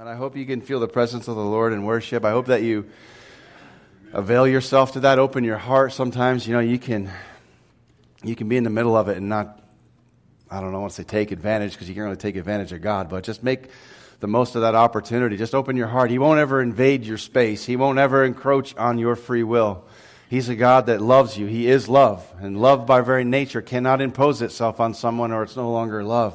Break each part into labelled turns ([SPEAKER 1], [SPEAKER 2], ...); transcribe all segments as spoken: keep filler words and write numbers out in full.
[SPEAKER 1] And I hope you can feel the presence of the Lord in worship. I hope that you avail yourself to that. Open your heart. Sometimes, you know, you can you can be in the middle of it and not, I don't know, I want to say take advantage, because you can't really take advantage of God, but just make the most of that opportunity. Just open your heart. He won't ever invade your space. He won't ever encroach on your free will. He's a God that loves you. He is love. And love by very nature cannot impose itself on someone, or it's no longer love.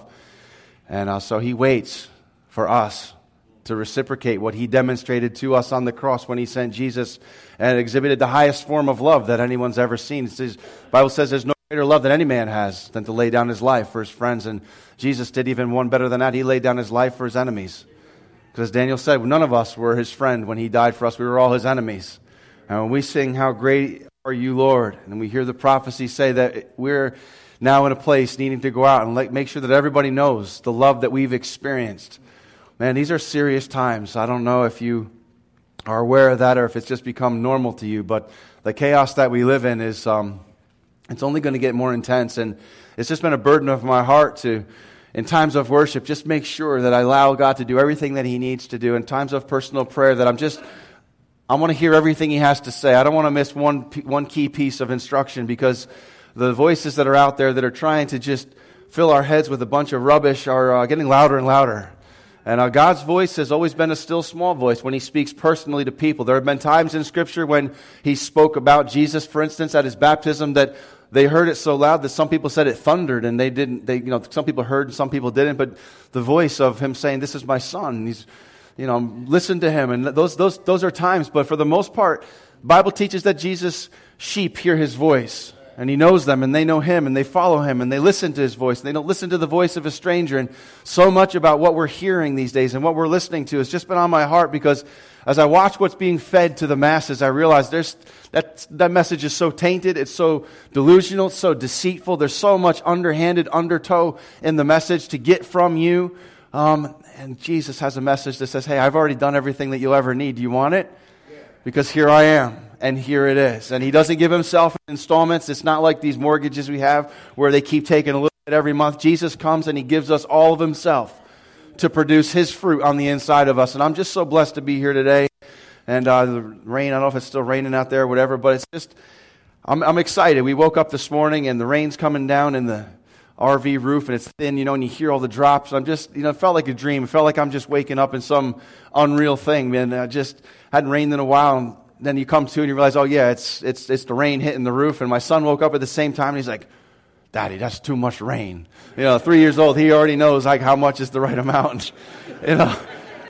[SPEAKER 1] And uh, so He waits for us to reciprocate what He demonstrated to us on the cross when He sent Jesus and exhibited the highest form of love that anyone's ever seen. It says, the Bible says there's no greater love that any man has than to lay down his life for his friends. And Jesus did even one better than that. He laid down His life for His enemies. Because Daniel said, none of us were His friend when He died for us. We were all His enemies. And when we sing, "How great are you, Lord," and we hear the prophecy say that we're now in a place needing to go out and make sure that everybody knows the love that we've experienced. Man, these are serious times. I don't know if you are aware of that or if it's just become normal to you, but the chaos that we live in is, um, it's only going to get more intense. And it's just been a burden of my heart to, in times of worship, just make sure that I allow God to do everything that He needs to do. In times of personal prayer, that I'm just, I want to hear everything He has to say. I don't want to miss one one key piece of instruction, because the voices that are out there that are trying to just fill our heads with a bunch of rubbish are uh, getting louder and louder. And uh, God's voice has always been a still small voice when He speaks personally to people. There have been times in Scripture when He spoke about Jesus, for instance, at His baptism, that they heard it so loud that some people said it thundered, and they didn't. They, you know, some people heard and some people didn't. But the voice of Him saying, "This is my Son," He's, you know, listen to Him. And those those those are times. But for the most part, the Bible teaches that Jesus' sheep hear His voice. And He knows them, and they know Him, and they follow Him, and they listen to His voice. They don't listen to the voice of a stranger. And so much about what we're hearing these days and what we're listening to has just been on my heart, because as I watch what's being fed to the masses, I realize there's that that message is so tainted, it's so delusional, it's so deceitful. There's so much underhanded undertow in the message to get from you. Um, and Jesus has a message that says, "Hey, I've already done everything that you'll ever need. Do you want it? Because here I am." And here it is. And He doesn't give Himself in installments. It's not like these mortgages we have where they keep taking a little bit every month. Jesus comes and He gives us all of Himself to produce His fruit on the inside of us. And I'm just so blessed to be here today. And uh, the rain, I don't know if it's still raining out there or whatever, but it's just, I'm, I'm excited. We woke up this morning and the rain's coming down in the R V roof, and it's thin, you know, and you hear all the drops. I'm just, you know, it felt like a dream. It felt like I'm just waking up in some unreal thing, man. I just hadn't rained in a while, and then you come to and you realize, oh yeah, it's it's it's the rain hitting the roof. And my son woke up at the same time and he's like, "Daddy, that's too much rain." You know, three years old, he already knows like how much is the right amount. you know,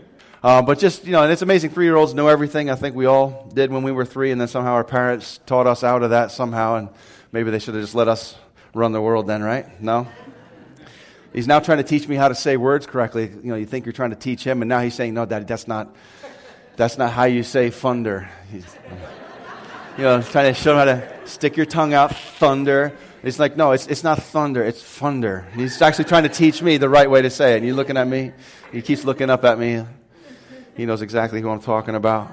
[SPEAKER 1] uh, but just you know, and it's amazing. Three-year-olds know everything. I think we all did when we were three, and then somehow our parents taught us out of that somehow. And maybe they should have just let us run the world then, right? No. He's now trying to teach me how to say words correctly. You know, you think you're trying to teach him, and now he's saying, "No, Daddy, that's not." That's not how you say thunder. He's, you know, trying to show him how to stick your tongue out, thunder. It's like, no, it's it's not thunder, it's thunder. And he's actually trying to teach me the right way to say it. And you're looking at me. He keeps looking up at me. He knows exactly who I'm talking about.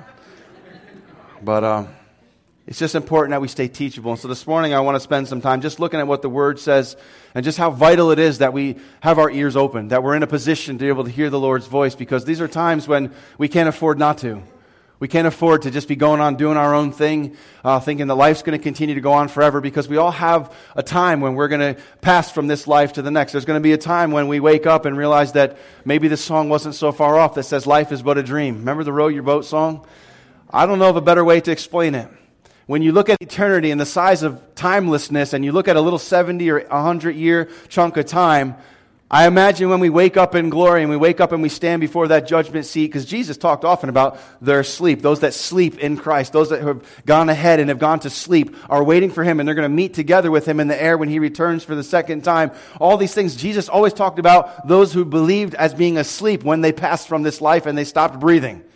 [SPEAKER 1] But um, it's just important that we stay teachable. And so this morning I want to spend some time just looking at what the Word says and just how vital it is that we have our ears open, that we're in a position to be able to hear the Lord's voice, because these are times when we can't afford not to. We can't afford to just be going on doing our own thing, uh, thinking that life's going to continue to go on forever, because we all have a time when we're going to pass from this life to the next. There's going to be a time when we wake up and realize that maybe this song wasn't so far off that says life is but a dream. Remember the Row Your Boat song? I don't know of a better way to explain it. When you look at eternity and the size of timelessness, and you look at a little seventy or one hundred year chunk of time, I imagine when we wake up in glory and we wake up and we stand before that judgment seat, because Jesus talked often about their sleep. Those that sleep in Christ, those that have gone ahead and have gone to sleep are waiting for Him, and they're going to meet together with Him in the air when He returns for the second time. All these things, Jesus always talked about those who believed as being asleep when they passed from this life and they stopped breathing.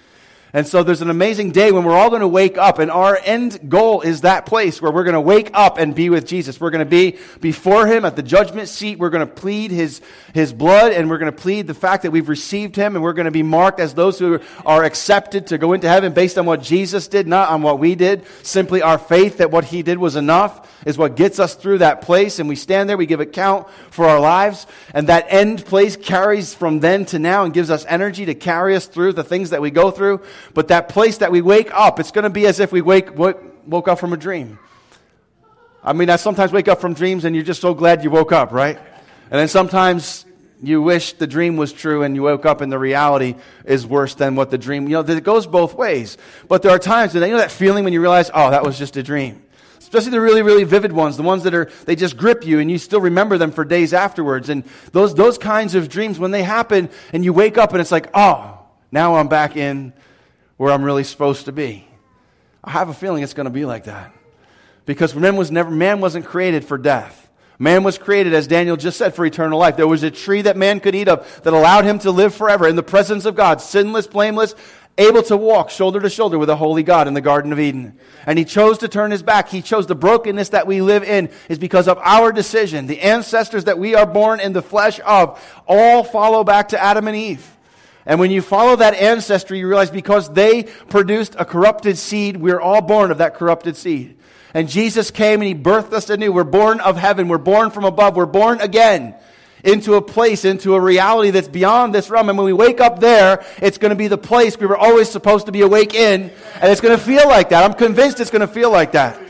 [SPEAKER 1] And so there's an amazing day when we're all going to wake up, and our end goal is that place where we're going to wake up and be with Jesus. We're going to be before Him at the judgment seat. We're going to plead His, His blood, and we're going to plead the fact that we've received Him, and we're going to be marked as those who are accepted to go into heaven based on what Jesus did, not on what we did. Simply our faith that what He did was enough is what gets us through that place, and we stand there, we give account for our lives, and that end place carries from then to now and gives us energy to carry us through the things that we go through. But that place that we wake up, it's going to be as if we wake woke, woke up from a dream. I mean, I sometimes wake up from dreams and you're just so glad you woke up, right? And then sometimes you wish the dream was true and you woke up and the reality is worse than what the dream, you know, it goes both ways. But there are times, and you know that feeling when you realize, oh, that was just a dream. Especially the really, really vivid ones, the ones that are, they just grip you and you still remember them for days afterwards. And those, those kinds of dreams, when they happen and you wake up and it's like, oh, now I'm back in where I'm really supposed to be. I have a feeling it's going to be like that. Because man was never, man wasn't created for death. Man was created, as Daniel just said, for eternal life. There was a tree that man could eat of that allowed him to live forever in the presence of God, sinless, blameless, able to walk shoulder to shoulder with a holy God in the Garden of Eden. And he chose to turn his back. He chose the brokenness that we live in is because of our decision. The ancestors that we are born in the flesh of all follow back to Adam and Eve. And when you follow that ancestry, you realize because they produced a corrupted seed, we're all born of that corrupted seed. And Jesus came and He birthed us anew. We're born of heaven. We're born from above. We're born again into a place, into a reality that's beyond this realm. And when we wake up there, it's going to be the place we were always supposed to be awake in. And it's going to feel like that. I'm convinced it's going to feel like that.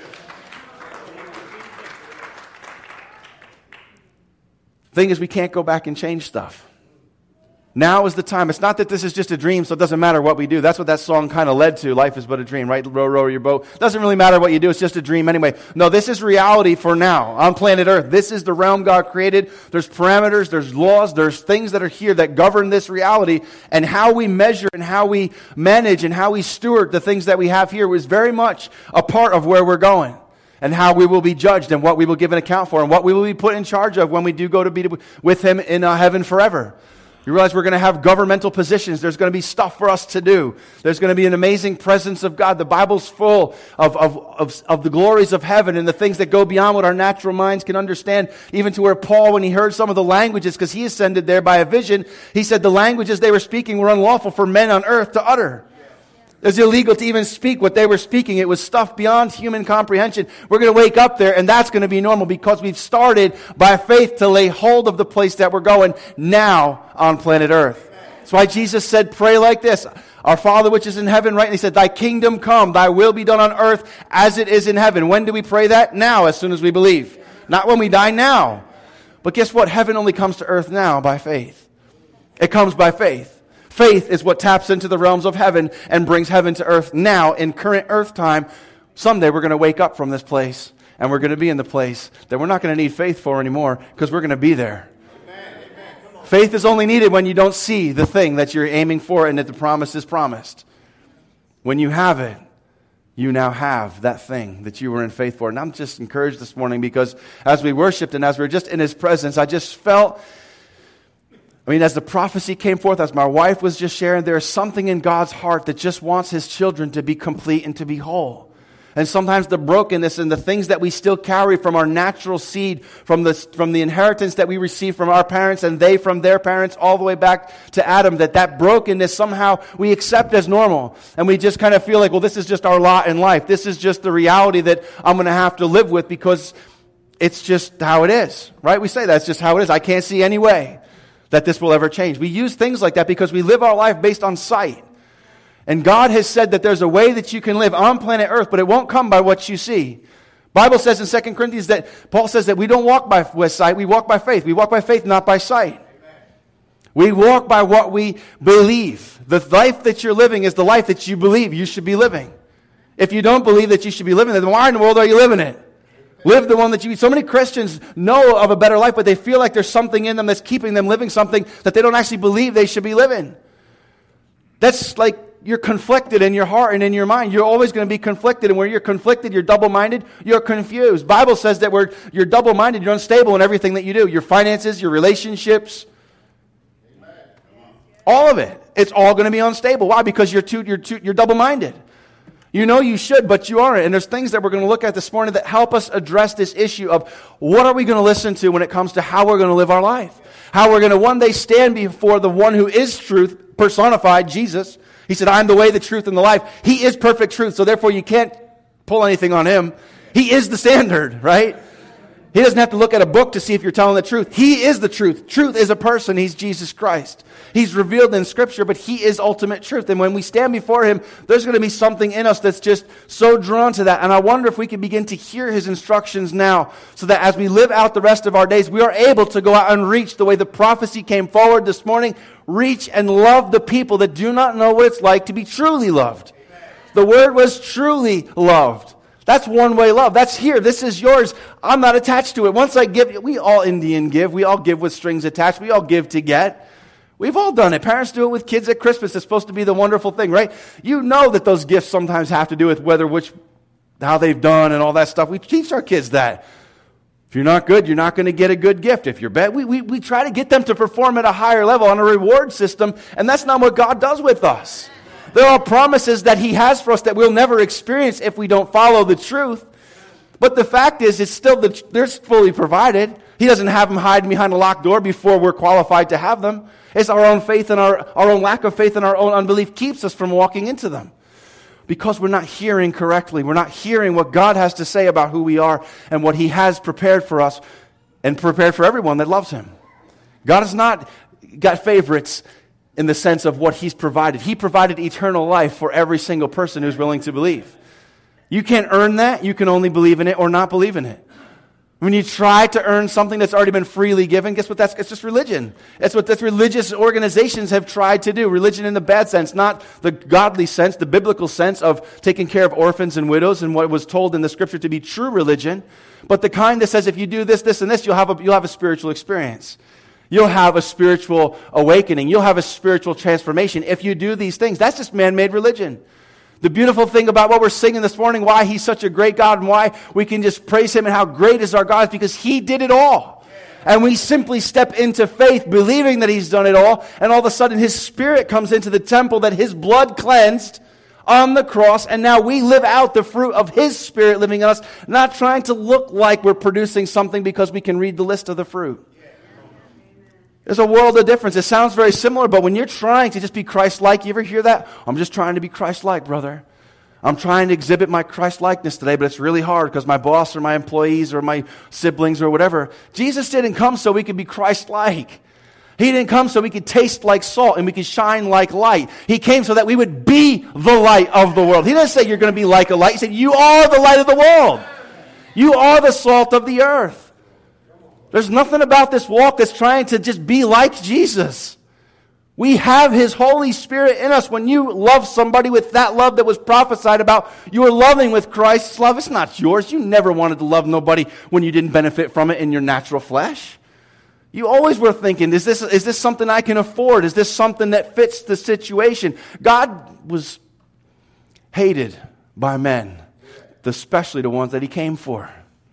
[SPEAKER 1] The thing is, we can't go back and change stuff. Now is the time. It's not that this is just a dream, so it doesn't matter what we do. That's what that song kind of led to. Life is but a dream, right? Row, row your boat. Doesn't really matter what you do. It's just a dream anyway. No, this is reality for now on planet Earth. This is the realm God created. There's parameters, there's laws, there's things that are here that govern this reality. And how we measure and how we manage and how we steward the things that we have here is very much a part of where we're going. And how we will be judged and what we will give an account for and what we will be put in charge of when we do go to be with Him in uh, heaven forever. You realize we're going to have governmental positions. There's going to be stuff for us to do. There's going to be an amazing presence of God. The Bible's full of, of, of, of the glories of heaven and the things that go beyond what our natural minds can understand. Even to where Paul, when he heard some of the languages, because he ascended there by a vision, he said the languages they were speaking were unlawful for men on earth to utter. It was illegal to even speak what they were speaking. It was stuff beyond human comprehension. We're going to wake up there, and that's going to be normal because we've started by faith to lay hold of the place that we're going now on planet Earth. That's why Jesus said, pray like this. Our Father which is in heaven, right? And He said, Thy kingdom come, Thy will be done on earth as it is in heaven. When do we pray that? Now, as soon as we believe. Not when we die, now. But guess what? Heaven only comes to earth now by faith. It comes by faith. Faith is what taps into the realms of heaven and brings heaven to earth now in current earth time. Someday we're going to wake up from this place and we're going to be in the place that we're not going to need faith for anymore because we're going to be there. Amen. Amen. Faith is only needed when you don't see the thing that you're aiming for and that the promise is promised. When you have it, you now have that thing that you were in faith for. And I'm just encouraged this morning because as we worshiped and as we were just in His presence, I just felt... I mean, as the prophecy came forth, as my wife was just sharing, there is something in God's heart that just wants His children to be complete and to be whole. And sometimes the brokenness and the things that we still carry from our natural seed, from the, from the inheritance that we receive from our parents and they from their parents all the way back to Adam, that that brokenness somehow we accept as normal. And we just kind of feel like, well, this is just our lot in life. This is just the reality that I'm going to have to live with because it's just how it is, right? We say that's just how it is. I can't see any way that this will ever change. We use things like that because we live our life based on sight. And God has said that there's a way that you can live on planet Earth, but it won't come by what you see. Bible says in Second Corinthians that Paul says that we don't walk by with sight, we walk by faith. We walk by faith, not by sight. Amen. We walk by what we believe. The life that you're living is the life that you believe you should be living. If you don't believe that you should be living it, then why in the world are you living it? Live the one that you... So many Christians know of a better life, but they feel like there's something in them that's keeping them living something that they don't actually believe they should be living. That's like you're conflicted in your heart and in your mind. You're always going to be conflicted, and where you're conflicted, you're double-minded, you're confused. Bible says that where you're double-minded, you're unstable in everything that you do. Your finances, your relationships, All of it. It's all going to be unstable. Why? Because you're too, you're too, you're double-minded. You know you should, but you aren't. And there's things that we're going to look at this morning that help us address this issue of what are we going to listen to when it comes to how we're going to live our life. How we're going to one day stand before the one who is truth, personified, Jesus. He said, I am the way, the truth, and the life. He is perfect truth, so therefore you can't pull anything on him. He is the standard, right? He doesn't have to look at a book to see if you're telling the truth. He is the truth. Truth is a person. He's Jesus Christ. He's revealed in Scripture, but He is ultimate truth. And when we stand before Him, there's going to be something in us that's just so drawn to that. And I wonder if we can begin to hear His instructions now, so that as we live out the rest of our days, we are able to go out and reach the way the prophecy came forward this morning. Reach and love the people that do not know what it's like to be truly loved. The word was truly loved. That's one-way love. That's here. This is yours. I'm not attached to it. Once I give, we all Indian give. We all give with strings attached. We all give to get. We've all done it. Parents do it with kids at Christmas. It's supposed to be the wonderful thing, right? You know that those gifts sometimes have to do with whether which, how they've done and all that stuff. We teach our kids that. If you're not good, you're not going to get a good gift. If you're bad, we, we, we try to get them to perform at a higher level on a reward system, and that's not what God does with us. There are promises that He has for us that we'll never experience if we don't follow the truth. But the fact is, it's still the, they're fully provided. He doesn't have them hiding behind a locked door before we're qualified to have them. It's our own faith and our, our own lack of faith and our own unbelief keeps us from walking into them. Because we're not hearing correctly. We're not hearing what God has to say about who we are and what He has prepared for us and prepared for everyone that loves Him. God has not got favorites in the sense of what He's provided. He provided eternal life for every single person who's willing to believe. You can't earn that. You can only believe in it or not believe in it. When you try to earn something that's already been freely given, guess what? That's it's just religion. That's what that's religious organizations have tried to do. Religion in the bad sense, not the godly sense, the biblical sense of taking care of orphans and widows and what was told in the Scripture to be true religion, but the kind that says if you do this, this, and this, you'll have a, you'll have a spiritual experience. You'll have a spiritual awakening. You'll have a spiritual transformation if you do these things. That's just man-made religion. The beautiful thing about what we're singing this morning, why He's such a great God and why we can just praise Him and how great is our God is because He did it all. And we simply step into faith believing that He's done it all, and all of a sudden His Spirit comes into the temple that His blood cleansed on the cross, and now we live out the fruit of His Spirit living in us, not trying to look like we're producing something because we can read the list of the fruit. There's a world of difference. It sounds very similar, but when you're trying to just be Christ-like, you ever hear that? I'm just trying to be Christ-like, brother. I'm trying to exhibit my Christ-likeness today, but it's really hard because my boss or my employees or my siblings or whatever. Jesus didn't come so we could be Christ-like. He didn't come so we could taste like salt and we could shine like light. He came so that we would be the light of the world. He didn't say you're going to be like a light. He said you are the light of the world. You are the salt of the earth. There's nothing about this walk that's trying to just be like Jesus. We have His Holy Spirit in us. When you love somebody with that love that was prophesied about, you are loving with Christ's love. It's not yours. You never wanted to love nobody when you didn't benefit from it in your natural flesh. You always were thinking, is this, is this something I can afford? Is this something that fits the situation? God was hated by men, especially the ones that He came for.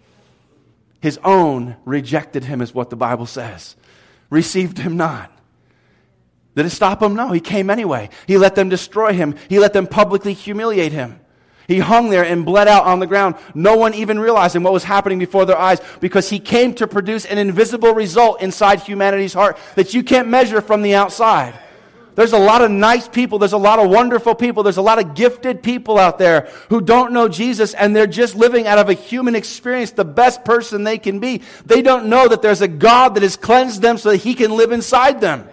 [SPEAKER 1] His own rejected Him is what the Bible says. Received Him not. Did it stop Him? No, He came anyway. He let them destroy Him. He let them publicly humiliate Him. He hung there and bled out on the ground. No one even realizing what was happening before their eyes because He came to produce an invisible result inside humanity's heart that you can't measure from the outside. There's a lot of nice people. There's a lot of wonderful people. There's a lot of gifted people out there who don't know Jesus and they're just living out of a human experience, the best person they can be. They don't know that there's a God that has cleansed them so that He can live inside them.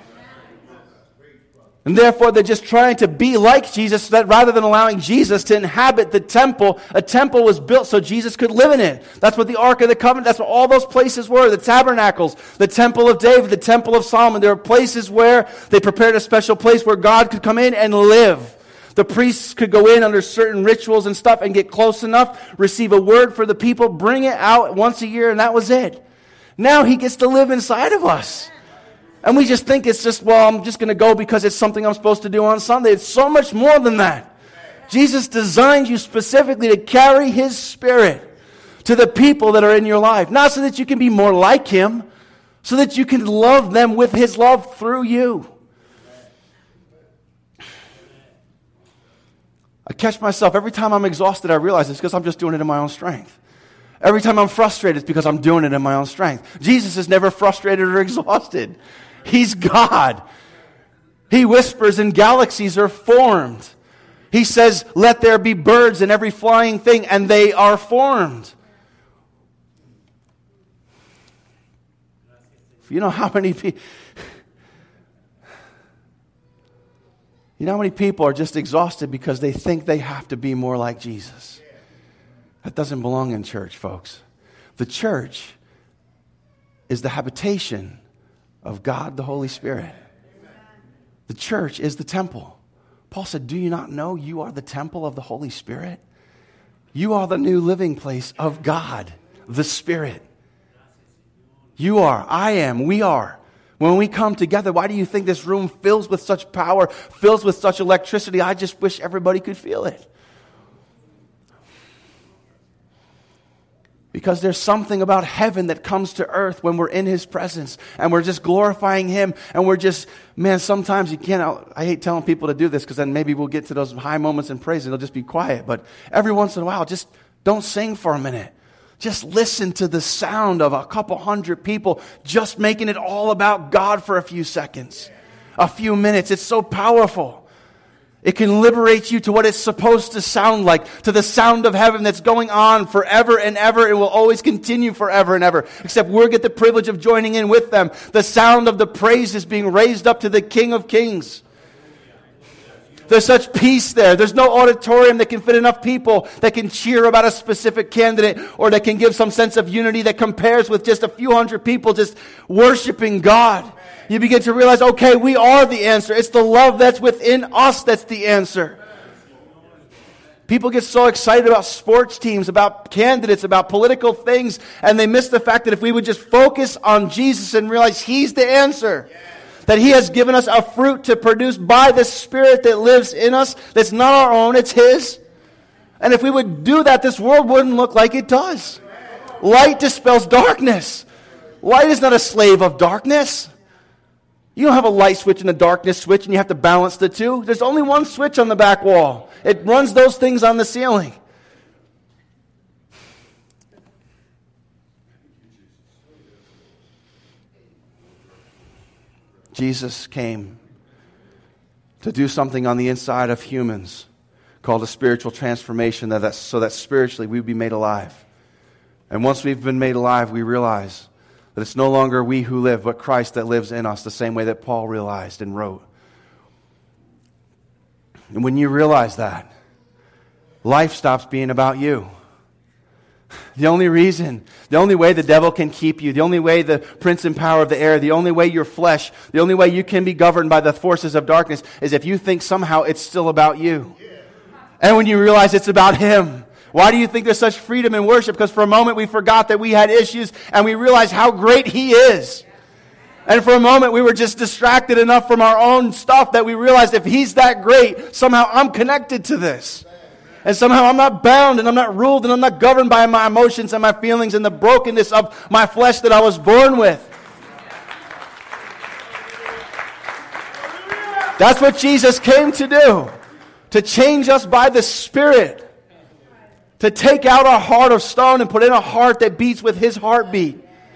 [SPEAKER 1] And therefore, they're just trying to be like Jesus so that rather than allowing Jesus to inhabit the temple, a temple was built so Jesus could live in it. That's what the Ark of the Covenant, that's what all those places were. The tabernacles, the temple of David, the temple of Solomon. There were places where they prepared a special place where God could come in and live. The priests could go in under certain rituals and stuff and get close enough, receive a word for the people, bring it out once a year, and that was it. Now He gets to live inside of us. And we just think it's just, well, I'm just going to go because it's something I'm supposed to do on Sunday. It's so much more than that. Jesus designed you specifically to carry His Spirit to the people that are in your life. Not so that you can be more like Him, so that you can love them with His love through you. catch myself. Every time I'm exhausted, I realize it's because I'm just doing it in my own strength. Every time I'm frustrated, it's because I'm doing it in my own strength. Jesus is never frustrated or exhausted. He's God. He whispers and galaxies are formed. He says, let there be birds and every flying thing, and they are formed. You know how many people... You know how many people are just exhausted because they think they have to be more like Jesus? That doesn't belong in church, folks. The church is the habitation of God, the Holy Spirit. The church is the temple. Paul said, do you not know you are the temple of the Holy Spirit? You are the new living place of God, the Spirit. You are, I am, we are. When we come together, why do you think this room fills with such power, fills with such electricity? I just wish everybody could feel it. Because there's something about heaven that comes to earth when we're in His presence and we're just glorifying Him and we're just, man, sometimes you can't, I hate telling people to do this because then maybe we'll get to those high moments in praise and it'll just be quiet. But every once in a while, just don't sing for a minute. Just listen to the sound of a couple hundred people just making it all about God for a few seconds, a few minutes. It's so powerful. It can liberate you to what it's supposed to sound like, to the sound of heaven that's going on forever and ever. It will always continue forever and ever, except we'll get the privilege of joining in with them. The sound of the praises being raised up to the King of Kings. There's such peace there. There's no auditorium that can fit enough people that can cheer about a specific candidate or that can give some sense of unity that compares with just a few hundred people just worshiping God. You begin to realize, okay, we are the answer. It's the love that's within us that's the answer. People get so excited about sports teams, about candidates, about political things, and they miss the fact that if we would just focus on Jesus and realize He's the answer, that He has given us a fruit to produce by the Spirit that lives in us, that's not our own, it's His. And if we would do that, this world wouldn't look like it does. Light dispels darkness. Light is not a slave of darkness. You don't have a light switch and a darkness switch and you have to balance the two. There's only one switch on the back wall. It runs those things on the ceiling. Jesus came to do something on the inside of humans called a spiritual transformation, that that's, so that spiritually we would be made alive. And once we've been made alive, we realize that it's no longer we who live, but Christ that lives in us, the same way that Paul realized and wrote. And when you realize that, life stops being about you. The only reason, the only way the devil can keep you, the only way the prince and power of the air, the only way your flesh, the only way you can be governed by the forces of darkness is if you think somehow it's still about you. And when you realize it's about Him. Why do you think there's such freedom in worship? Because for a moment we forgot that we had issues and we realized how great He is. And for a moment we were just distracted enough from our own stuff that we realized if He's that great, somehow I'm connected to this. And somehow I'm not bound and I'm not ruled and I'm not governed by my emotions and my feelings and the brokenness of my flesh that I was born with. That's what Jesus came to do. To change us by the Spirit. To take out our heart of stone and put in a heart that beats with His heartbeat.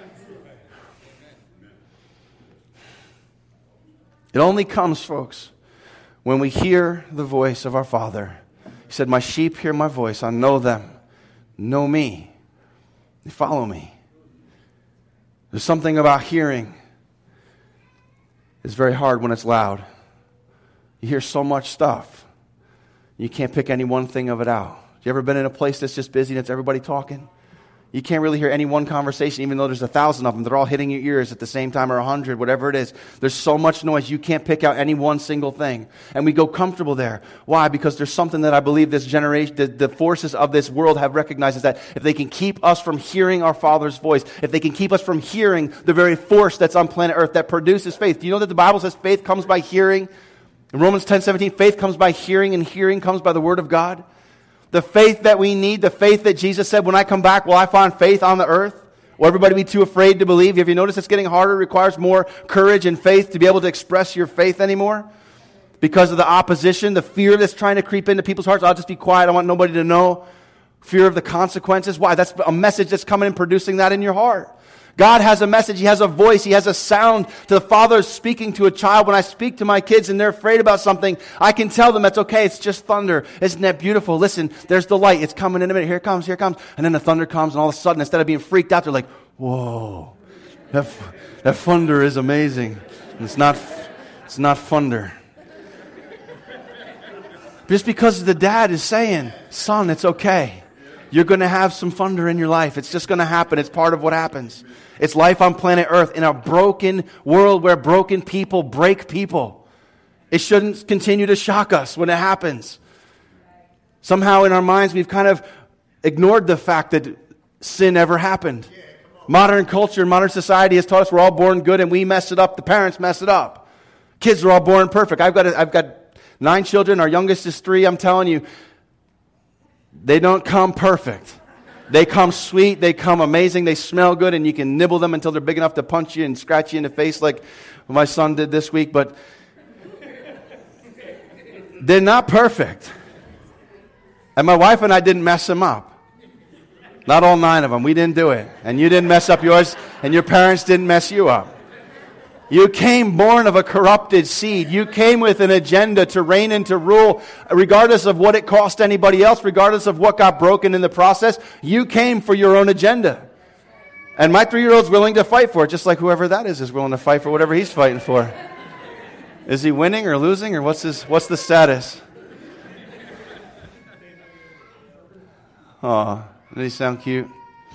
[SPEAKER 1] It only comes, folks, when we hear the voice of our Father. He said, my sheep hear my voice. I know them. Know me. They follow me. There's something about hearing. It's very hard when it's loud. You hear so much stuff. You can't pick any one thing of it out. You ever been in a place that's just busy and it's everybody talking? You can't really hear any one conversation, even though there's a thousand of them. They're all hitting your ears at the same time, or a hundred, whatever it is. There's so much noise, you can't pick out any one single thing. And we go comfortable there. Why? Because there's something that I believe this generation, the, the forces of this world have recognized, is that if they can keep us from hearing our Father's voice, if they can keep us from hearing the very force that's on planet Earth that produces faith. Do you know that the Bible says faith comes by hearing? In Romans ten seventeen, faith comes by hearing, and hearing comes by the Word of God. The faith that we need, the faith that Jesus said, when I come back, will I find faith on the earth? Will everybody be too afraid to believe? Have you noticed it's getting harder? It requires more courage and faith to be able to express your faith anymore. Because of the opposition, the fear that's trying to creep into people's hearts. I'll just be quiet. I want nobody to know. Fear of the consequences. Why? That's a message that's coming and producing that in your heart. God has a message. He has a voice. He has a sound. To the father speaking to a child. When I speak to my kids and they're afraid about something, I can tell them that's okay. It's just thunder. Isn't that beautiful? Listen, there's the light. It's coming in a minute. Here it comes. Here it comes. And then the thunder comes, and all of a sudden, instead of being freaked out, they're like, whoa, that, that thunder is amazing. It's not, it's not thunder. Just because the dad is saying, son, it's okay. You're going to have some thunder in your life. It's just going to happen. It's part of what happens. It's life on planet Earth in a broken world where broken people break people. It shouldn't continue to shock us when it happens. Somehow in our minds we've kind of ignored the fact that sin ever happened. Modern culture, modern society has taught us we're all born good and we mess it up. The parents mess it up. Kids are all born perfect. I've got a, I've got nine children. Our youngest is three. I'm telling you, they don't come perfect. They come sweet. They come amazing. They smell good, and you can nibble them until they're big enough to punch you and scratch you in the face like my son did this week. But they're not perfect. And my wife and I didn't mess them up. Not all nine of them. We didn't do it. And you didn't mess up yours, and your parents didn't mess you up. You came born of a corrupted seed. You came with an agenda to reign and to rule, regardless of what it cost anybody else, regardless of what got broken in the process. You came for your own agenda. And my three-year-old's willing to fight for it, just like whoever that is is willing to fight for whatever he's fighting for. Is he winning or losing, or what's his? What's the status? Oh, doesn't he sound cute?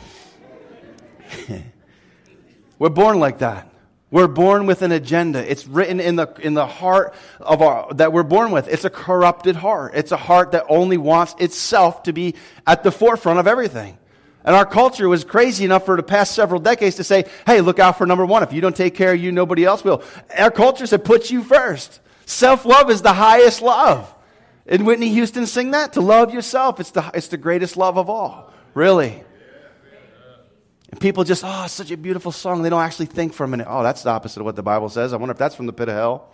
[SPEAKER 1] We're born like that. We're born with an agenda. It's written in the in the heart of our that we're born with. It's a corrupted heart. It's a heart that only wants itself to be at the forefront of everything. And our culture was crazy enough for the past several decades to say, hey, look out for number one. If you don't take care of you, nobody else will. Our culture said, put you first. Self-love is the highest love. Didn't Whitney Houston sing that? To love yourself. It's the it's the greatest love of all. Really. And people just, oh, it's such a beautiful song. They don't actually think for a minute, oh, that's the opposite of what the Bible says. I wonder if that's from the pit of hell.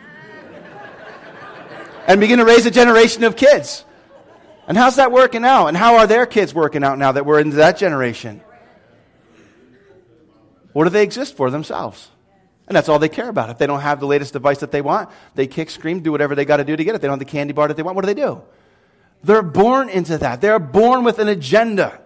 [SPEAKER 1] And begin to raise a generation of kids. And how's that working out? And how are their kids working out now that we're into that generation? What do they exist for? Themselves. And that's all they care about. If they don't have the latest device that they want, they kick, scream, do whatever they got to do to get it. They don't have the candy bar that they want. What do they do? They're born into that. They're born with an agenda.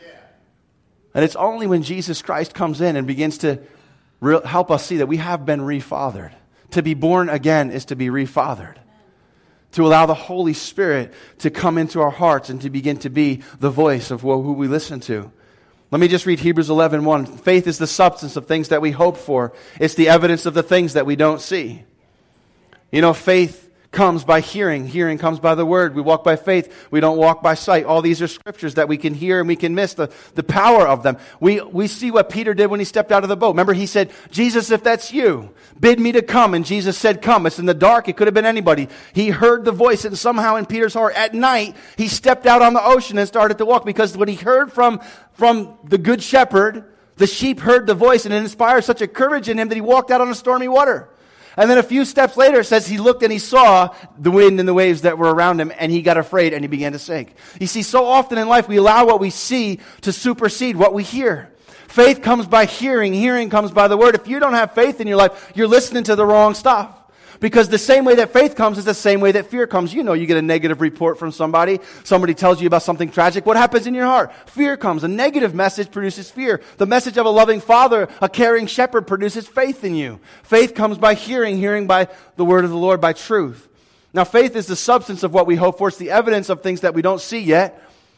[SPEAKER 1] And it's only when Jesus Christ comes in and begins to re- help us see that we have been refathered. To be born again is to be refathered. To allow the Holy Spirit to come into our hearts and to begin to be the voice of who we listen to. Let me just read Hebrews eleven one. Faith is the substance of things that we hope for. It's the evidence of the things that we don't see. You know, faith comes by hearing. Hearing comes by the word. We walk by faith. We don't walk by sight. All these are scriptures that we can hear and we can miss the, the power of them. We, we see what Peter did when he stepped out of the boat. Remember, he said, Jesus, if that's you, bid me to come. And Jesus said, come. It's in the dark. It could have been anybody. He heard the voice, and somehow in Peter's heart at night, he stepped out on the ocean and started to walk, because when he heard from, from the good shepherd, the sheep heard the voice, and it inspired such a courage in him that he walked out on the stormy water. And then a few steps later, it says he looked and he saw the wind and the waves that were around him, and he got afraid and he began to sink. You see, so often in life we allow what we see to supersede what we hear. Faith comes by hearing. Hearing comes by the word. If you don't have faith in your life, you're listening to the wrong stuff. Because the same way that faith comes is the same way that fear comes. You know, you get a negative report from somebody. Somebody tells you about something tragic. What happens in your heart? Fear comes. A negative message produces fear. The message of a loving father, a caring shepherd, produces faith in you. Faith comes by hearing. Hearing by the word of the Lord, by truth. Now, faith is the substance of what we hope for. It's the evidence of things that we don't see yet.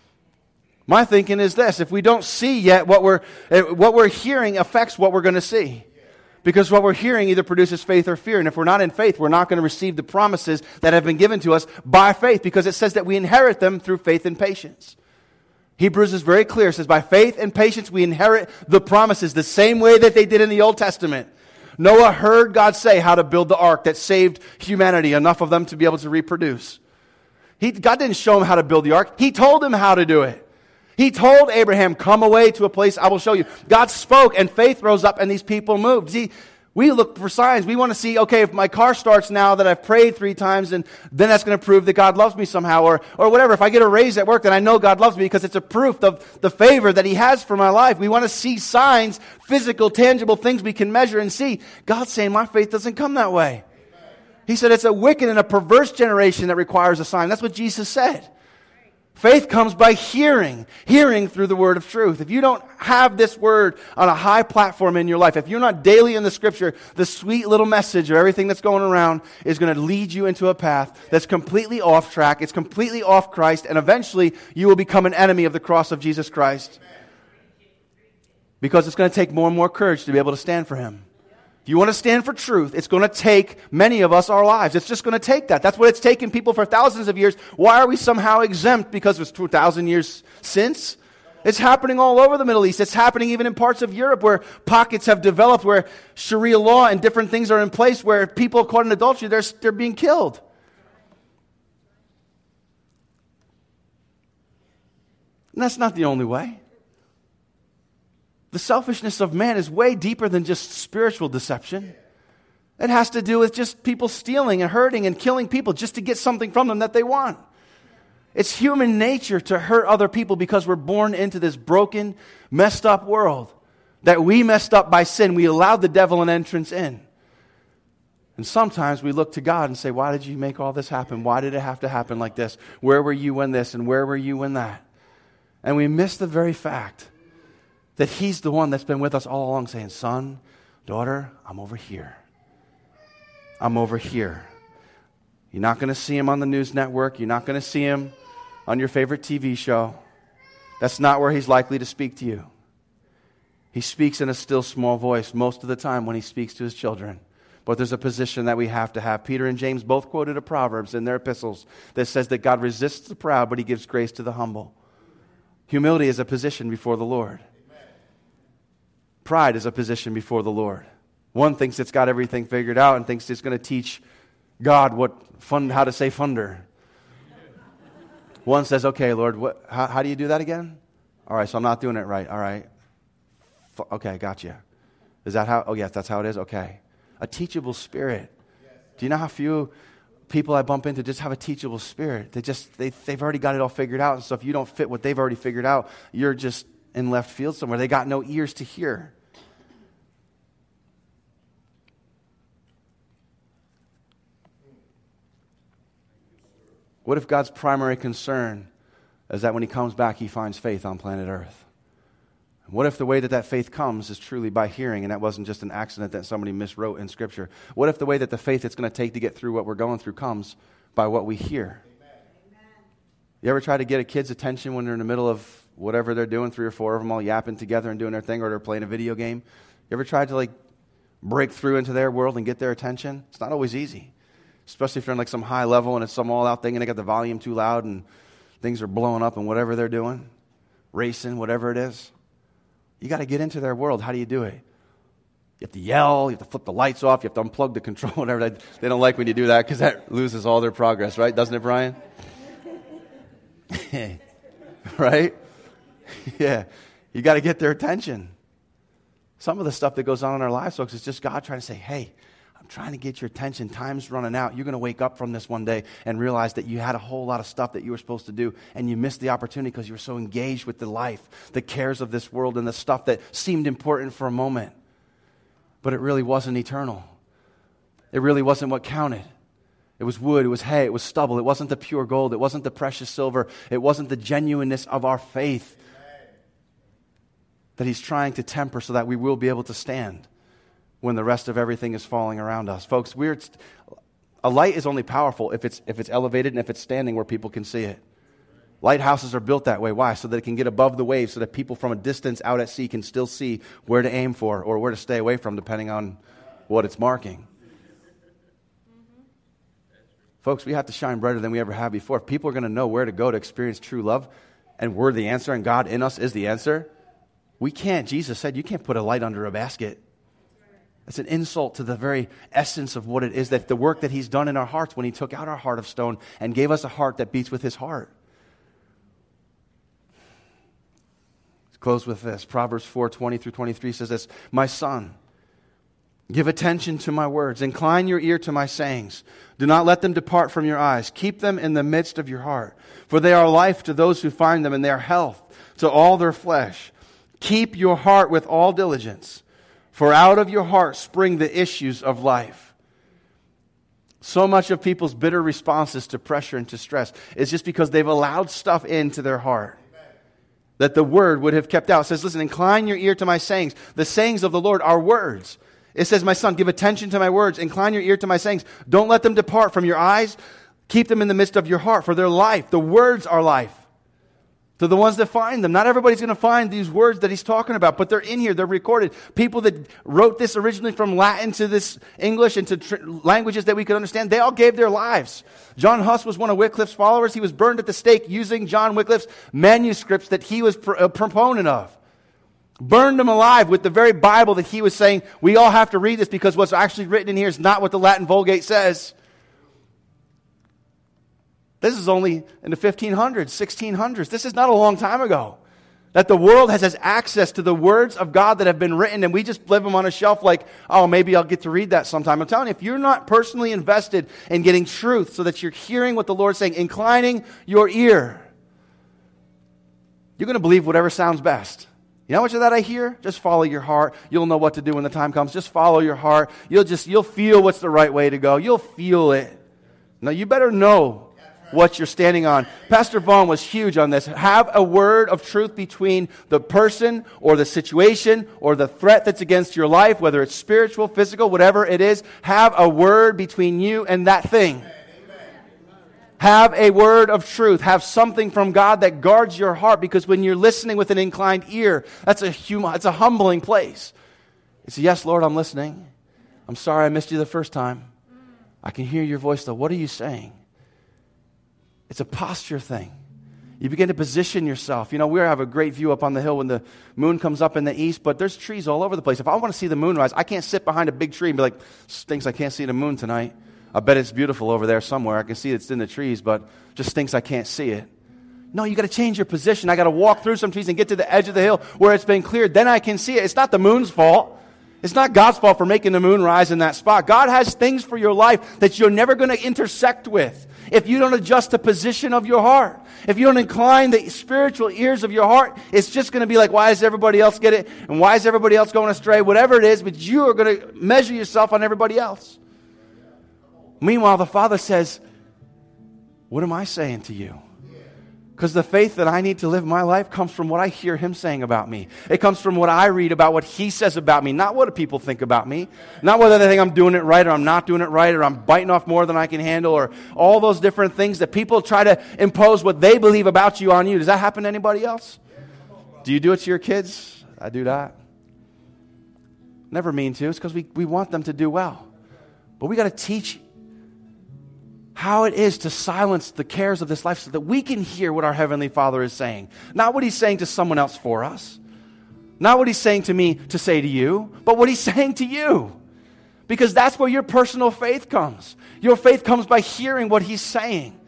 [SPEAKER 1] My thinking is this. If we don't see yet, what we're, what we're hearing affects what we're going to see. Because what we're hearing either produces faith or fear. And if we're not in faith, we're not going to receive the promises that have been given to us by faith. Because it says that we inherit them through faith and patience. Hebrews is very clear. It says, by faith and patience we inherit the promises the same way that they did in the Old Testament. Noah heard God say how to build the ark that saved humanity, enough of them to be able to reproduce. He, God didn't show him how to build the ark. He told him how to do it. He told Abraham, come away to a place I will show you. God spoke and faith rose up and these people moved. See, We look for signs. We want to see, okay, if my car starts now that I've prayed three times, and then that's going to prove that God loves me somehow, or or whatever. If I get a raise at work, then I know God loves me because it's a proof of the favor that He has for my life. We want to see signs, physical, tangible things we can measure and see. God's saying my faith doesn't come that way. He said it's a wicked and a perverse generation that requires a sign. That's what Jesus said. Faith comes by hearing, hearing through the word of truth. If you don't have this word on a high platform in your life, if you're not daily in the Scripture, the sweet little message of everything that's going around is going to lead you into a path that's completely off track, it's completely off Christ, and eventually you will become an enemy of the cross of Jesus Christ. Because it's going to take more and more courage to be able to stand for Him. If you want to stand for truth, it's going to take many of us our lives. It's just going to take that. That's what it's taken people for thousands of years. Why are we somehow exempt because it was two thousand years since? It's happening all over the Middle East. It's happening even in parts of Europe where pockets have developed, where Sharia law and different things are in place where people caught in adultery, they're, they're being killed. And that's not the only way. The selfishness of man is way deeper than just spiritual deception. It has to do with just people stealing and hurting and killing people just to get something from them that they want. It's human nature to hurt other people because we're born into this broken, messed up world. That we messed up by sin. We allowed the devil an entrance in. And sometimes we look to God and say, why did you make all this happen? Why did it have to happen like this? Where were you when this and where were you when that? And we miss the very fact that He's the one that's been with us all along saying, son, daughter, I'm over here. I'm over here. You're not going to see Him on the news network. You're not going to see Him on your favorite T V show. That's not where He's likely to speak to you. He speaks in a still small voice most of the time when He speaks to His children. But there's a position that we have to have. Peter and James both quoted a Proverbs in their epistles that says that God resists the proud, but He gives grace to the humble. Humility is a position before the Lord. Pride is a position before the Lord. One thinks it's got everything figured out and thinks it's going to teach God what fun, how to say funder. One says, okay, Lord, what, how, how do you do that again? All right, so I'm not doing it right. All right. F- okay, gotcha. Is that how? Oh, yes, that's how it is? Okay. A teachable spirit. Do you know how few people I bump into just have a teachable spirit? They just, they, they've already got it all figured out. And so if you don't fit what they've already figured out, you're just in left field somewhere. They got no ears to hear. What if God's primary concern is that when He comes back, He finds faith on planet Earth? What if the way that that faith comes is truly by hearing, and that wasn't just an accident that somebody miswrote in Scripture? What if the way that the faith it's going to take to get through what we're going through comes by what we hear? Amen. You ever try to get a kid's attention when they're in the middle of whatever they're doing, three or four of them all yapping together and doing their thing, or they're playing a video game? You ever tried to like break through into their world and get their attention? It's not always easy. Especially if you're in like some high level and it's some all-out thing and they got the volume too loud and things are blowing up and whatever they're doing, racing, whatever it is. You got to get into their world. How do you do it? You have to yell, you have to flip the lights off, you have to unplug the control, whatever. They don't like when you do that because that loses all their progress, right? Doesn't it, Brian? Right? Yeah. You got to get their attention. Some of the stuff that goes on in our lives, folks, is just God trying to say, hey, I'm trying to get your attention. Time's running out. You're going to wake up from this one day and realize that you had a whole lot of stuff that you were supposed to do, and you missed the opportunity because you were so engaged with the life, the cares of this world, and the stuff that seemed important for a moment. But it really wasn't eternal. It really wasn't what counted. It was wood, it was hay, it was stubble. It wasn't the pure gold. It wasn't the precious silver. It wasn't the genuineness of our faith that He's trying to temper so that we will be able to stand when the rest of everything is falling around us. Folks, we're a light is only powerful if it's if it's elevated and if it's standing where people can see it. Lighthouses are built that way. Why? So that it can get above the waves, so that people from a distance out at sea can still see where to aim for or where to stay away from, depending on what it's marking. Mm-hmm. Folks, we have to shine brighter than we ever have before. If people are going to know where to go to experience true love, and we're the answer, and God in us is the answer, we can't. Jesus said, you can't put a light under a basket. It's an insult to the very essence of what it is, that the work that He's done in our hearts when He took out our heart of stone and gave us a heart that beats with His heart. Let's close with this. Proverbs four twenty through twenty-three says this, my son, Give attention to my words. Incline your ear to my sayings. Do not let them depart from your eyes. Keep them in the midst of your heart. For they are life to those who find them, and they are health to all their flesh. Keep your heart with all diligence, for out of your heart spring the issues of life. So much of people's bitter responses to pressure and to stress is just because they've allowed stuff into their heart that the word would have kept out. It says, listen, incline your ear to my sayings. The sayings of the Lord are words. It says, my son, give attention to my words. Incline your ear to my sayings. Don't let them depart from your eyes. Keep them in the midst of your heart, for their life. The words are life to the ones that find them. Not everybody's going to find these words that he's talking about, but they're in here. They're recorded. People that wrote this originally from Latin to this English and to tr- languages that we could understand, they all gave their lives. John Huss was one of Wycliffe's followers. He was burned at the stake using John Wycliffe's manuscripts that he was pr- a proponent of. Burned him alive with the very Bible that he was saying, we all have to read this because what's actually written in here is not what the Latin Vulgate says. This is only in the fifteen hundreds, sixteen hundreds. This is not a long time ago. That the world has, has access to the words of God that have been written, and we just leave them on a shelf like, oh, maybe I'll get to read that sometime. I'm telling you, if you're not personally invested in getting truth so that you're hearing what the Lord's saying, inclining your ear, you're going to believe whatever sounds best. You know how much of that I hear? Just follow your heart. You'll know what to do when the time comes. Just follow your heart. You'll just, you'll feel what's the right way to go. You'll feel it. Now, you better know what you're standing on. Pastor Vaughn was huge on this. Have a word of truth between the person or the situation or the threat that's against your life, whether it's spiritual, physical, whatever it is. Have a word between you and that thing. Have a word of truth. Have something from God that guards your heart, because when you're listening with an inclined ear, that's a hum- it's a humbling place. It's, yes, Lord, I'm listening. I'm sorry I missed you the first time. I can hear your voice though. What are you saying? It's a posture thing. You begin to position yourself. You know, we have a great view up on the hill when the moon comes up in the east, but there's trees all over the place. If I want to see the moon rise, I can't sit behind a big tree and be like, stinks I can't see the moon tonight. I bet it's beautiful over there somewhere. I can see it's in the trees, but just stinks I can't see it. No, you got to change your position. I got to walk through some trees and get to the edge of the hill where it's been cleared. Then I can see it. It's not the moon's fault. It's not God's fault for making the moon rise in that spot. God has things for your life that you're never going to intersect with if you don't adjust the position of your heart. If you don't incline the spiritual ears of your heart, it's just going to be like, why does everybody else get it? And why is everybody else going astray? Whatever it is, but you are going to measure yourself on everybody else. Meanwhile, the Father says, what am I saying to you? Because the faith that I need to live my life comes from what I hear Him saying about me. It comes from what I read about what He says about me, not what people think about me. Not whether they think I'm doing it right or I'm not doing it right or I'm biting off more than I can handle or all those different things that people try to impose what they believe about you on you. Does that happen to anybody else? Do you do it to your kids? I do that. Never mean to. It's because we, we want them to do well. But we got to teach how it is to silence the cares of this life so that we can hear what our Heavenly Father is saying. Not what He's saying to someone else for us. Not what He's saying to me to say to you, but what He's saying to you. Because that's where your personal faith comes. Your faith comes by hearing what He's saying.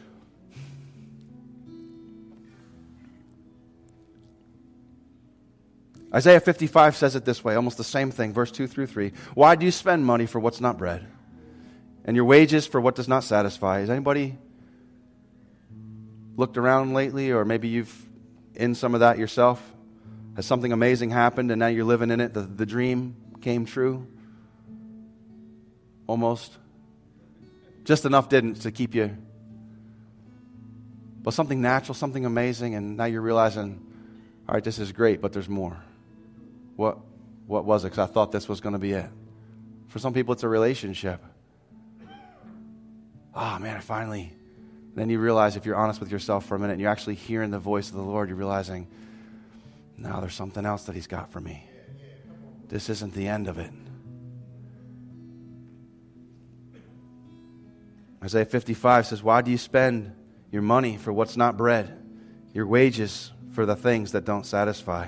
[SPEAKER 1] Isaiah fifty-five says it this way, almost the same thing, verse two through three. Why do you spend money for what's not bread, and your wages for what does not satisfy? Has anybody looked around lately, or maybe you've in some of that yourself? Has something amazing happened and now you're living in it? The, the dream came true? Almost. Just enough didn't to keep you. But something natural, something amazing, and now you're realizing, all right, this is great, but there's more. What, what was it? Because I thought this was going to be it. For some people, it's a relationship. Oh, man, I finally... Then you realize, if you're honest with yourself for a minute and you're actually hearing the voice of the Lord, you're realizing, no, there's something else that He's got for me. This isn't the end of it. Isaiah fifty-five says, why do you spend your money for what's not bread, your wages for the things that don't satisfy?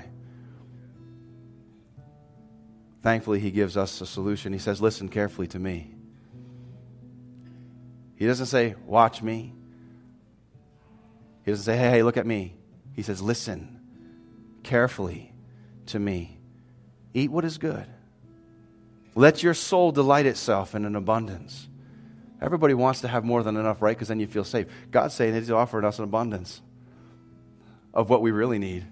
[SPEAKER 1] Thankfully, He gives us a solution. He says, listen carefully to me. He doesn't say, watch me. He doesn't say, hey, hey, look at me. He says, listen carefully to me. Eat what is good. Let your soul delight itself in an abundance. Everybody wants to have more than enough, right? Because then you feel safe. God's saying He's offering us an abundance of what we really need.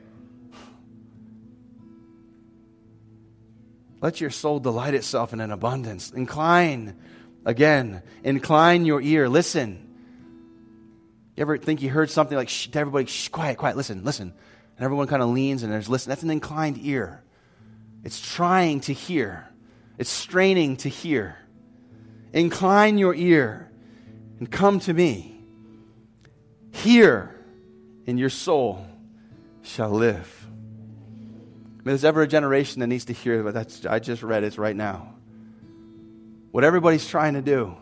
[SPEAKER 1] Let your soul delight itself in an abundance. Incline, again, incline your ear. Listen. You ever think you heard something like, shh, to everybody, shh, quiet, quiet, listen, listen. And everyone kind of leans and there's listen. That's an inclined ear. It's trying to hear. It's straining to hear. Incline your ear and come to me. Hear, and your soul shall live. If there's ever a generation that needs to hear what that's, I just read, it's right now. What everybody's trying to do,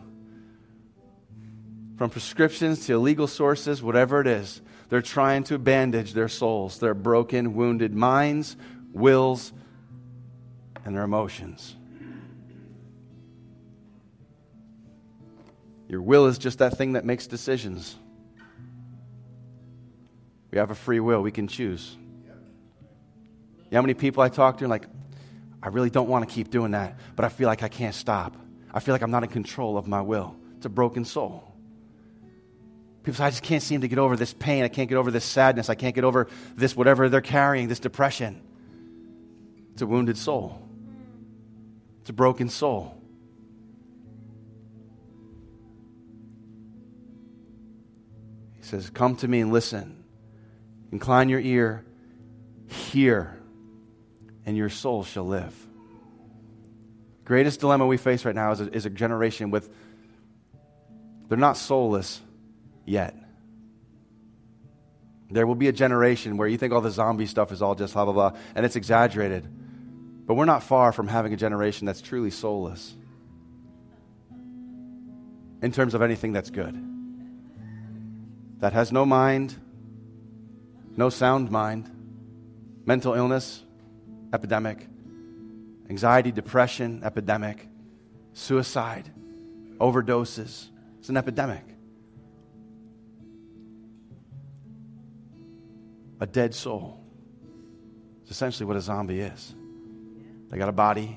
[SPEAKER 1] from prescriptions to illegal sources, whatever it is, they're trying to bandage their souls, their broken, wounded minds, wills, and their emotions. Your will is just that thing that makes decisions. We have a free will. We can choose. You know how many people I talk to and like, I really don't want to keep doing that, but I feel like I can't stop. I feel like I'm not in control of my will. It's a broken soul. People say, I just can't seem to get over this pain. I can't get over this sadness. I can't get over this whatever they're carrying, this depression. It's a wounded soul. It's a broken soul. He says, come to me and listen. Incline your ear, hear, and your soul shall live. Greatest dilemma we face right now is a, is a generation with, they're not soulless yet. There will be a generation where you think all the zombie stuff is all just blah, blah, blah, and it's exaggerated. But we're not far from having a generation that's truly soulless in terms of anything that's good. That has no mind, no sound mind, mental illness, epidemic, anxiety, depression, epidemic, suicide, overdoses. It's an epidemic. A dead soul is essentially what a zombie is. They got a body,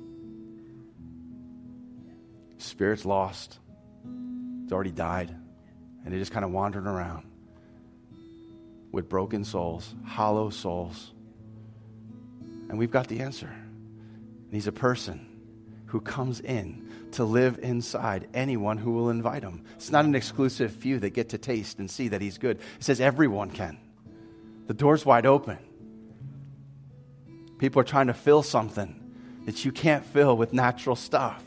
[SPEAKER 1] spirit's lost, it's already died, and they're just kind of wandering around with broken souls, hollow souls. And we've got the answer. And he's a person who comes in to live inside anyone who will invite him. It's not an exclusive few that get to taste and see that he's good. It says everyone can. The door's wide open. People are trying to fill something that you can't fill with natural stuff.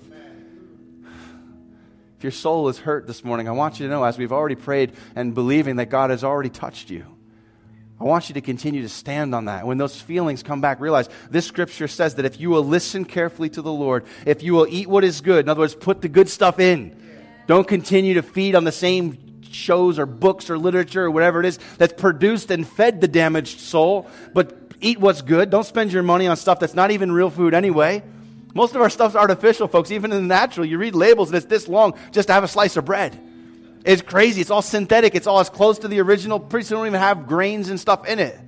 [SPEAKER 1] If your soul is hurt this morning, I want you to know, as we've already prayed and believing that God has already touched you, I want you to continue to stand on that. When those feelings come back, realize this scripture says that if you will listen carefully to the Lord, if you will eat what is good, in other words, put the good stuff in. Don't continue to feed on the same shows or books or literature or whatever it is that's produced and fed the damaged soul, but eat what's good. Don't spend your money on stuff that's not even real food anyway. Most of our stuff's artificial, folks. Even in the natural, you read labels and it's this long just to have a slice of bread. It's crazy. It's all synthetic. It's all as close to the original. Pretty soon, don't even have grains and stuff in it.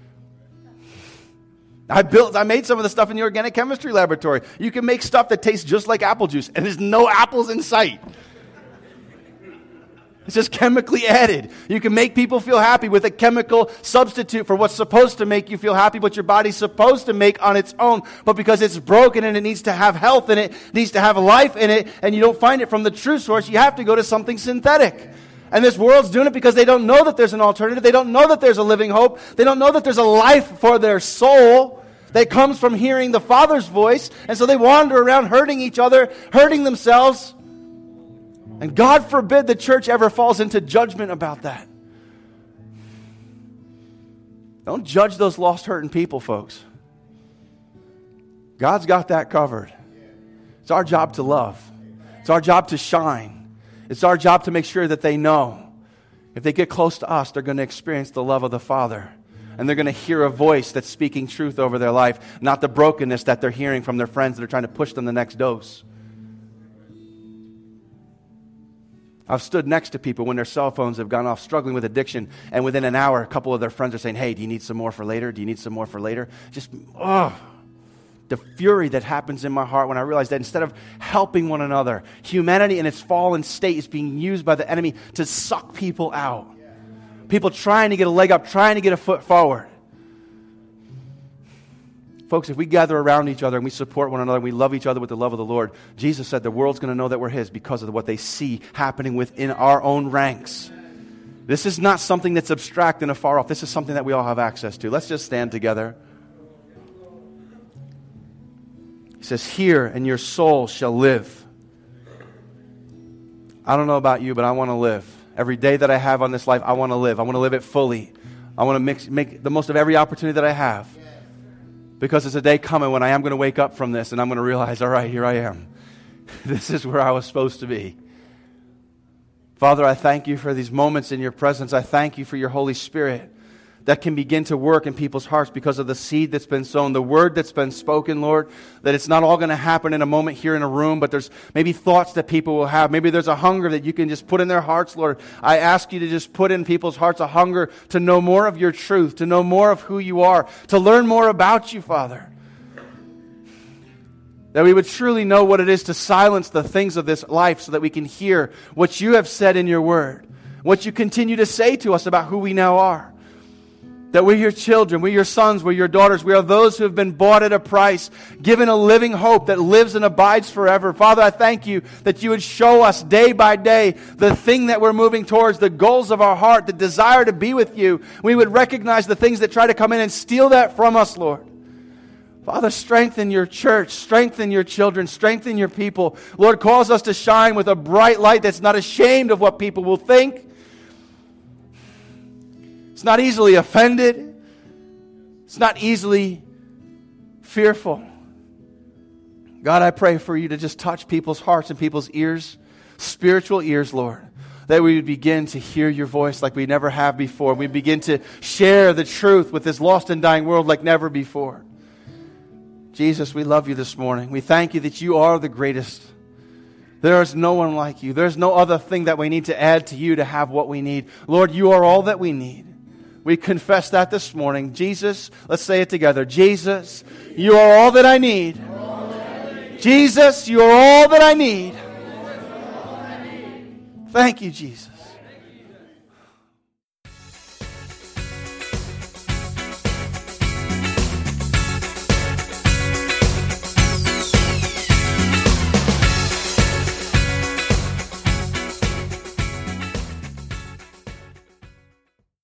[SPEAKER 1] I built, I made some of the stuff in the organic chemistry laboratory. You can make stuff that tastes just like apple juice, and there's no apples in sight. It's just chemically added. You can make people feel happy with a chemical substitute for what's supposed to make you feel happy, what your body's supposed to make on its own. But because it's broken and it needs to have health in it, needs to have life in it, and you don't find it from the true source, you have to go to something synthetic. And this world's doing it because they don't know that there's an alternative. They don't know that there's a living hope. They don't know that there's a life for their soul that comes from hearing the Father's voice. And so they wander around hurting each other, hurting themselves. And God forbid the church ever falls into judgment about that. Don't judge those lost, hurting people, folks. God's got that covered. It's our job to love. It's our job to shine. It's our job to make sure that they know. If they get close to us, they're going to experience the love of the Father. And they're going to hear a voice that's speaking truth over their life, not the brokenness that they're hearing from their friends that are trying to push them the next dose. I've stood next to people when their cell phones have gone off struggling with addiction, and within an hour, a couple of their friends are saying, hey, do you need some more for later? Do you need some more for later? Just, oh, the fury that happens in my heart when I realize that instead of helping one another, humanity in its fallen state is being used by the enemy to suck people out. People trying to get a leg up, trying to get a foot forward. Folks, if we gather around each other and we support one another and we love each other with the love of the Lord, Jesus said the world's going to know that we're His because of what they see happening within our own ranks. This is not something that's abstract and afar off. This is something that we all have access to. Let's just stand together. He says, "Hear, and your soul shall live." I don't know about you, but I want to live. Every day that I have on this life, I want to live. I want to live it fully. I want to mix, make the most of every opportunity that I have. Because there's a day coming when I am going to wake up from this and I'm going to realize, all right, here I am. This is where I was supposed to be. Father, I thank you for these moments in your presence. I thank you for your Holy Spirit that can begin to work in people's hearts because of the seed that's been sown, the word that's been spoken, Lord, that it's not all going to happen in a moment here in a room, but there's maybe thoughts that people will have. Maybe there's a hunger that you can just put in their hearts, Lord. I ask you to just put in people's hearts a hunger to know more of your truth, to know more of who you are, to learn more about you, Father. That we would truly know what it is to silence the things of this life so that we can hear what you have said in your word, what you continue to say to us about who we now are. That we're your children, we're your sons, we're your daughters. We are those who have been bought at a price, given a living hope that lives and abides forever. Father, I thank you that you would show us day by day the thing that we're moving towards, the goals of our heart, the desire to be with you. We would recognize the things that try to come in and steal that from us, Lord. Father, strengthen your church, strengthen your children, strengthen your people. Lord, cause us to shine with a bright light that's not ashamed of what people will think. It's not easily offended. It's not easily fearful. God, I pray for you to just touch people's hearts and people's ears, spiritual ears, Lord, that we would begin to hear your voice like we never have before. We begin to share the truth with this lost and dying world like never before. Jesus, we love you this morning. We thank you that you are the greatest. There is no one like you. There's no other thing that we need to add to you to have what we need. Lord, you are all that we need. We confess that this morning. Jesus, let's say it together. Jesus, you are all that I need. Jesus, you are all that I need. Thank you, Jesus.